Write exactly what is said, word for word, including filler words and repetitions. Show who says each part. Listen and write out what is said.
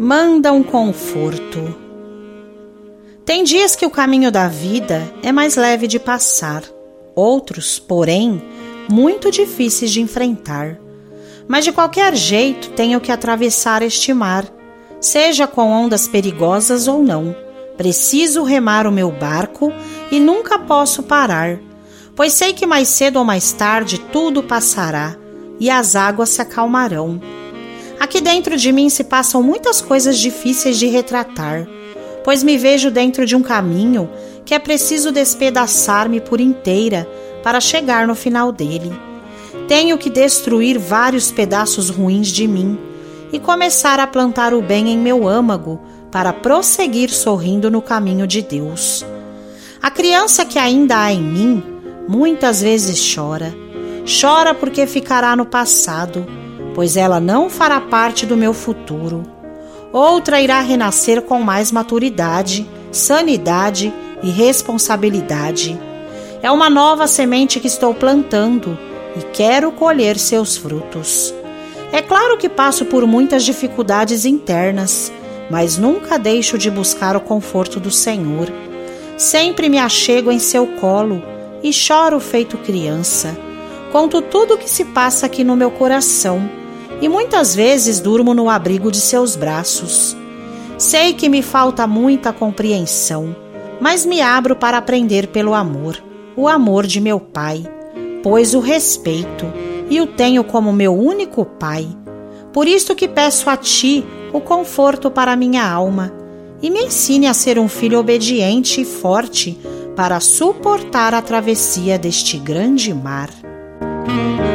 Speaker 1: manda um conforto. Tem dias que o caminho da vida é mais leve de passar, outros, porém, muito difíceis de enfrentar. Mas de qualquer jeito tenho que atravessar este mar, seja com ondas perigosas ou não. Preciso remar o meu barco e nunca posso parar, pois sei que mais cedo ou mais tarde tudo passará e as águas se acalmarão. Aqui dentro de mim se passam muitas coisas difíceis de retratar, pois me vejo dentro de um caminho que é preciso despedaçar-me por inteira para chegar no final dele. Tenho que destruir vários pedaços ruins de mim e começar a plantar o bem em meu âmago para prosseguir sorrindo no caminho de Deus. A criança que ainda há em mim muitas vezes chora. Chora porque ficará no passado, pois ela não fará parte do meu futuro. Outra irá renascer com mais maturidade, sanidade e responsabilidade. É uma nova semente que estou plantando e quero colher seus frutos. É claro que passo por muitas dificuldades internas, mas nunca deixo de buscar o conforto do Senhor. Sempre me achego em seu colo e choro feito criança. Conto tudo o que se passa aqui no meu coração e muitas vezes durmo no abrigo de seus braços. Sei que me falta muita compreensão, mas me abro para aprender pelo amor, o amor de meu Pai, pois o respeito e o tenho como meu único Pai. Por isso que peço a Ti o conforto para minha alma e me ensine a ser um filho obediente e forte para suportar a travessia deste grande mar.